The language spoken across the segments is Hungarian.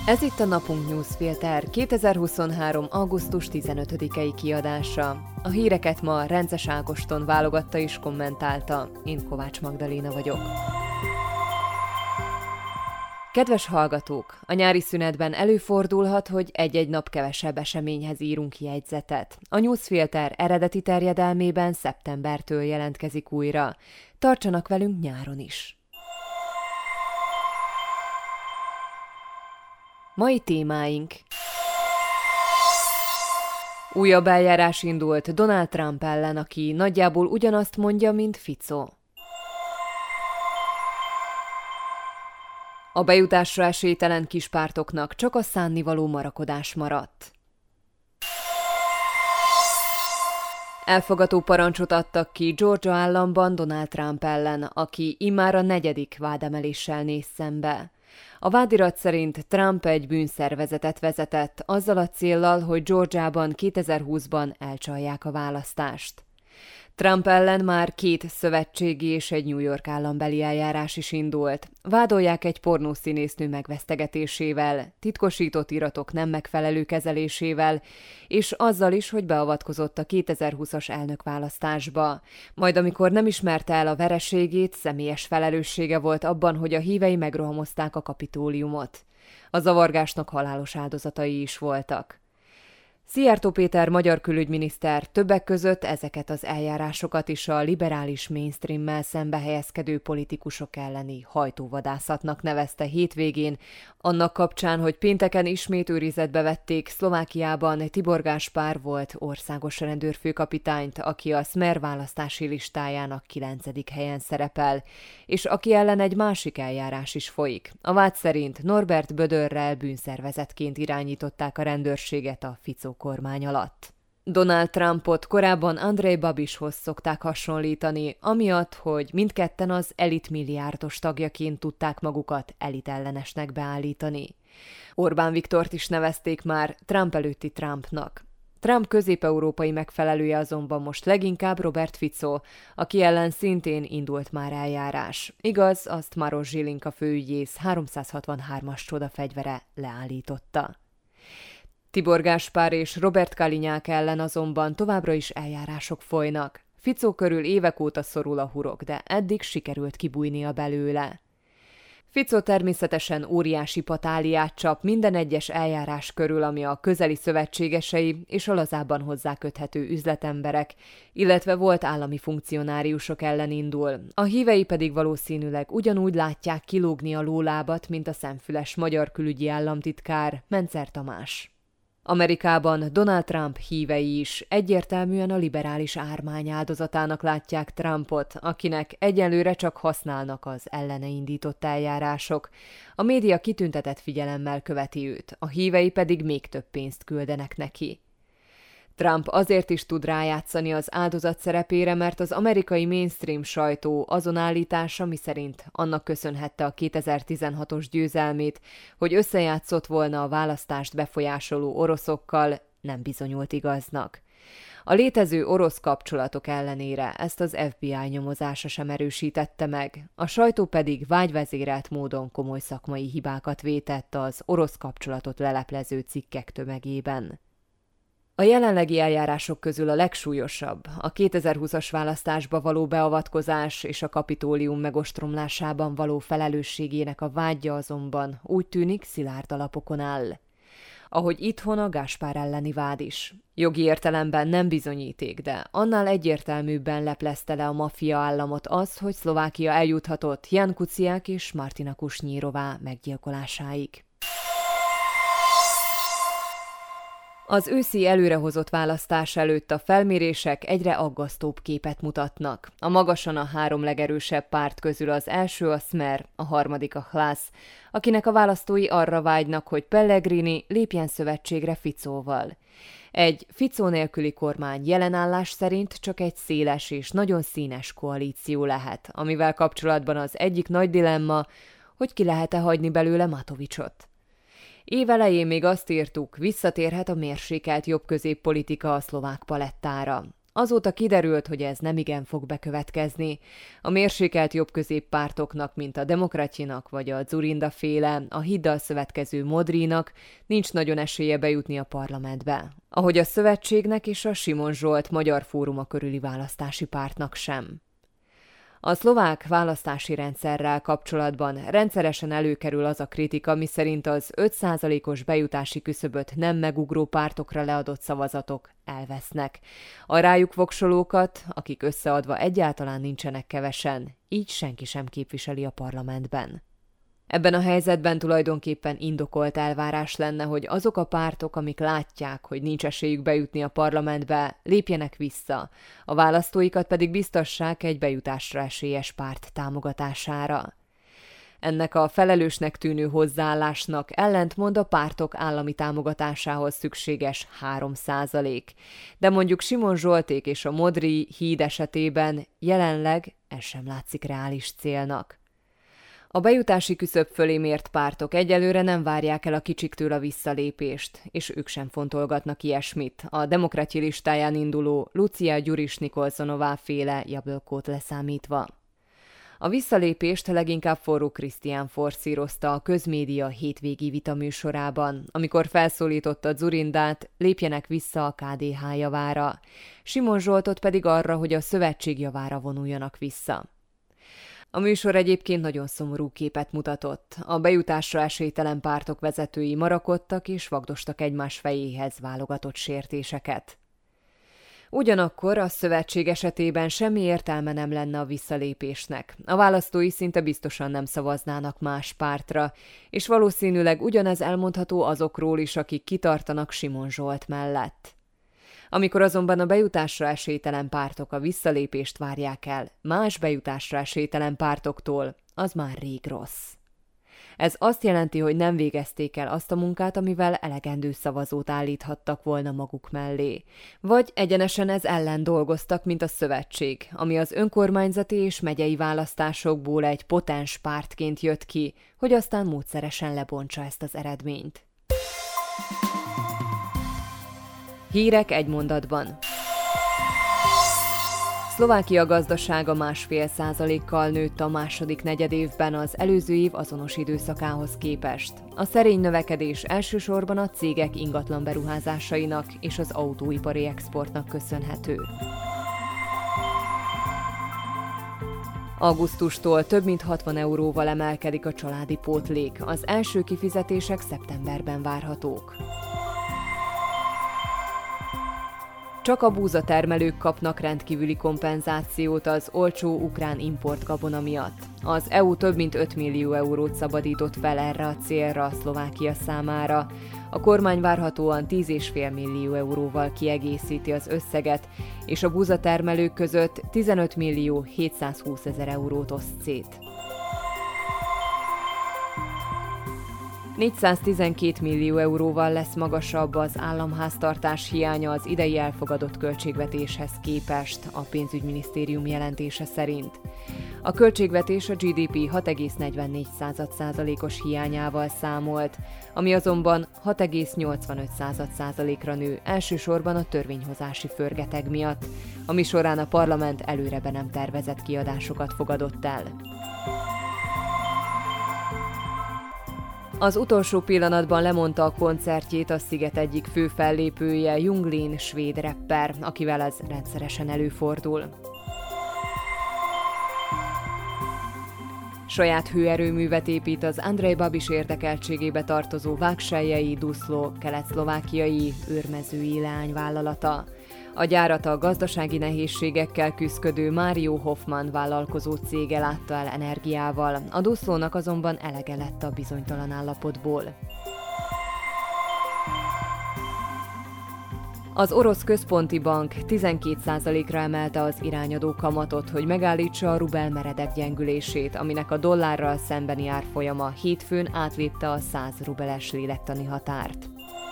Ez itt a Napunk Newsfilter 2023. augusztus 15-i kiadása. A híreket ma Rences Ágoston válogatta és kommentálta. Én Kovács Magdaléna vagyok. Kedves hallgatók! A nyári szünetben előfordulhat, hogy egy-egy nap kevesebb eseményhez írunk jegyzetet. A Newsfilter eredeti terjedelmében szeptembertől jelentkezik újra. Tartsanak velünk nyáron is! Mai témáink: újabb eljárás indult Donald Trump ellen, aki nagyjából ugyanazt mondja, mint Fico. A bejutásra esélytelen kispártoknak csak a szánnivaló marakodás maradt. Elfogató parancsot adtak ki Georgia államban Donald Trump ellen, aki immár a 4. vádemeléssel néz szembe. A vádirat szerint Trump egy bűnszervezetet vezetett, azzal a céllal, hogy Georgiában 2020-ban elcsalják a választást. Trump ellen már 2 szövetségi és egy New York állambeli eljárás is indult. Vádolják egy pornószínésznő megvesztegetésével, titkosított iratok nem megfelelő kezelésével, és azzal is, hogy beavatkozott a 2020-as elnökválasztásba. Majd amikor nem ismerte el a vereségét, személyes felelőssége volt abban, hogy a hívei megrohamozták a Kapitóliumot. A zavargásnak halálos áldozatai is voltak. Szijjártó Péter magyar külügyminiszter többek között ezeket az eljárásokat is a liberális mainstreammel szembe helyezkedő politikusok elleni hajtóvadászatnak nevezte hétvégén, annak kapcsán, hogy pénteken ismét őrizetbe vették Szlovákiában Tibor Gáspár volt országos rendőrfőkapitányt, aki a Smer választási listájának 9. helyen szerepel, és aki ellen egy másik eljárás is folyik. A vád szerint Norbert Bödörrel bűnszervezetként irányították a rendőrséget a Fico kormány alatt. Donald Trumpot korábban Andrej Babishoz szokták hasonlítani, amiatt, hogy mindketten az elitmilliárdos tagjaként tudták magukat elitellenesnek beállítani. Orbán Viktort is nevezték már Trump előtti Trumpnak. Trump közép-európai megfelelője azonban most leginkább Robert Fico, aki ellen szintén indult már eljárás. Igaz, azt Maros Zsilinka főügyész 363-as csodafegyvere leállította. Tibor Gáspár és Robert Kalinyák ellen azonban továbbra is eljárások folynak. Fico körül évek óta szorul a hurok, de eddig sikerült kibújnia belőle. Fico természetesen óriási patáliát csap minden egyes eljárás körül, ami a közeli szövetségesei és a lazábban hozzáköthető üzletemberek, illetve volt állami funkcionáriusok ellen indul. A hívei pedig valószínűleg ugyanúgy látják kilógni a lólábat, mint a szemfüles magyar külügyi államtitkár Mencer Tamás. Amerikában Donald Trump hívei is egyértelműen a liberális ármány áldozatának látják Trumpot, akinek egyelőre csak használnak az ellene indított eljárások. A média kitüntetett figyelemmel követi őt, a hívei pedig még több pénzt küldenek neki. Trump azért is tud rájátszani az áldozat szerepére, mert az amerikai mainstream sajtó azon állítása, miszerint annak köszönhette a 2016-os győzelmét, hogy összejátszott volna a választást befolyásoló oroszokkal, nem bizonyult igaznak. A létező orosz kapcsolatok ellenére ezt az FBI nyomozása sem erősítette meg, a sajtó pedig vágyvezérelt módon komoly szakmai hibákat vétett az orosz kapcsolatot leleplező cikkek tömegében. A jelenlegi eljárások közül a legsúlyosabb a 2020-as választásba való beavatkozás és a Kapitólium megostromlásában való felelősségének a vádja azonban úgy tűnik szilárd alapokon áll. Ahogy itthon a Gáspár elleni vád is. Jogi értelemben nem bizonyíték, de annál egyértelműbben leplezte le a maffia államot az, hogy Szlovákia eljuthatott Jan Kuciak és Martina Kusnyírová meggyilkolásáig. Az őszi előrehozott választás előtt a felmérések egyre aggasztóbb képet mutatnak. A magasan a 3 legerősebb párt közül az első a Smer, a harmadik a Hlas, akinek a választói arra vágynak, hogy Pellegrini lépjen szövetségre Ficóval. Egy Fico nélküli kormány jelenállás szerint csak egy széles és nagyon színes koalíció lehet, amivel kapcsolatban az egyik nagy dilemma, hogy ki lehet-e hagyni belőle Matovicsot. Évelején még azt írtuk, visszatérhet a mérsékelt jobbközéppolitika a szlovák palettára. Azóta kiderült, hogy ez nemigen fog bekövetkezni. A mérsékelt jobbközéppártoknak, mint a Demokratyinak vagy a Dzurinda-féle, a Hiddal szövetkező Modrinak nincs nagyon esélye bejutni a parlamentbe. Ahogy a szövetségnek és a Simon Zsolt Magyar Fóruma körüli választási pártnak sem. A szlovák választási rendszerrel kapcsolatban rendszeresen előkerül az a kritika, miszerint az 5%-os bejutási küszöböt nem megugró pártokra leadott szavazatok elvesznek. A rájuk voksolókat, akik összeadva egyáltalán nincsenek kevesen, így senki sem képviseli a parlamentben. Ebben a helyzetben tulajdonképpen indokolt elvárás lenne, hogy azok a pártok, amik látják, hogy nincs esélyük bejutni a parlamentbe, lépjenek vissza, a választóikat pedig biztassák egy bejutásra esélyes párt támogatására. Ennek a felelősnek tűnő hozzáállásnak ellentmond a pártok állami támogatásához szükséges 3%. De mondjuk Simon Zsolték és a Modri híd esetében jelenleg ez sem látszik reális célnak. A bejutási küszöb fölé mért pártok egyelőre nem várják el a kicsiktől a visszalépést, és ők sem fontolgatnak ilyesmit, a Demokratyi listáján induló Lucia Gyuris-Nikolsonová féle Jablókót leszámítva. A visszalépést leginkább Forró Krisztián forszírozta a Közmédia hétvégi vitaműsorában, amikor felszólította Dzurindát, lépjenek vissza a KDH javára, Simon Zsoltot pedig arra, hogy a szövetség javára vonuljanak vissza. A műsor egyébként nagyon szomorú képet mutatott. A bejutásra esélytelen pártok vezetői marakodtak és vagdostak egymás fejéhez válogatott sértéseket. Ugyanakkor a szövetség esetében semmi értelme nem lenne a visszalépésnek. A választói szinte biztosan nem szavaznának más pártra, és valószínűleg ugyanez elmondható azokról is, akik kitartanak Simon Zsolt mellett. Amikor azonban a bejutásra esélytelen pártok a visszalépést várják el más bejutásra esélytelen pártoktól, az már rég rossz. Ez azt jelenti, hogy nem végezték el azt a munkát, amivel elegendő szavazót állíthattak volna maguk mellé. Vagy egyenesen ez ellen dolgoztak, mint a szövetség, ami az önkormányzati és megyei választásokból egy potens pártként jött ki, hogy aztán módszeresen lebontsa ezt az eredményt. Hírek egy mondatban. Szlovákia gazdasága 1,5%-kal nőtt a második negyedévben az előző év azonos időszakához képest. A szerény növekedés elsősorban a cégek ingatlan beruházásainak és az autóipari exportnak köszönhető. Augusztustól több mint 60 euróval emelkedik a családi pótlék, az első kifizetések szeptemberben várhatók. Csak a búzatermelők kapnak rendkívüli kompenzációt az olcsó ukrán importgabona miatt. Az EU több mint 5 millió eurót szabadított fel erre a célra Szlovákia számára. A kormány várhatóan 10,5 millió euróval kiegészíti az összeget, és a búzatermelők között 15 millió 720 ezer eurót oszt szét. 412 millió euróval lesz magasabb az államháztartás hiánya az idei elfogadott költségvetéshez képest, a pénzügyminisztérium jelentése szerint. A költségvetés a GDP 6,44%-os hiányával számolt, ami azonban 6,85%-ra nő, elsősorban a törvényhozási förgeteg miatt, ami során a parlament előre be nem tervezett kiadásokat fogadott el. Az utolsó pillanatban lemondta a koncertjét a Sziget egyik fő fellépője, Junglin, svéd rapper, akivel ez rendszeresen előfordul. Saját hőerőművet épít az Andrej Babis érdekeltségébe tartozó Vágseljei Duszló kelet-szlovákiai őrmezői leányvállalata. A gyárat a gazdasági nehézségekkel küszködő Mário Hoffman vállalkozó cége látta el energiával, a Duszlónak azonban elege lett a bizonytalan állapotból. Az orosz központi bank 12%-ra emelte az irányadó kamatot, hogy megállítsa a rubel meredek gyengülését, aminek a dollárral szembeni árfolyama hétfőn átlépte a 100 rubeles lélektani határt.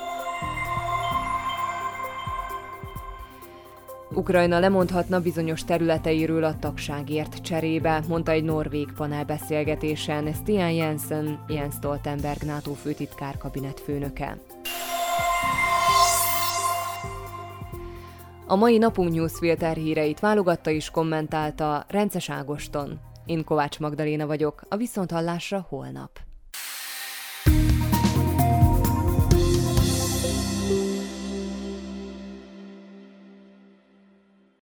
Ukrajna lemondhatna bizonyos területeiről a tagságért cserébe, mondta egy norvég panelbeszélgetésen Stian Jensen, Jens Stoltenberg NATO főtitkár kabinetfőnöke. A mai Napunk Newsfilter híreit válogatta és kommentálta Rences Ágoston. Én Kovács Magdaléna vagyok, a viszonthallásra holnap.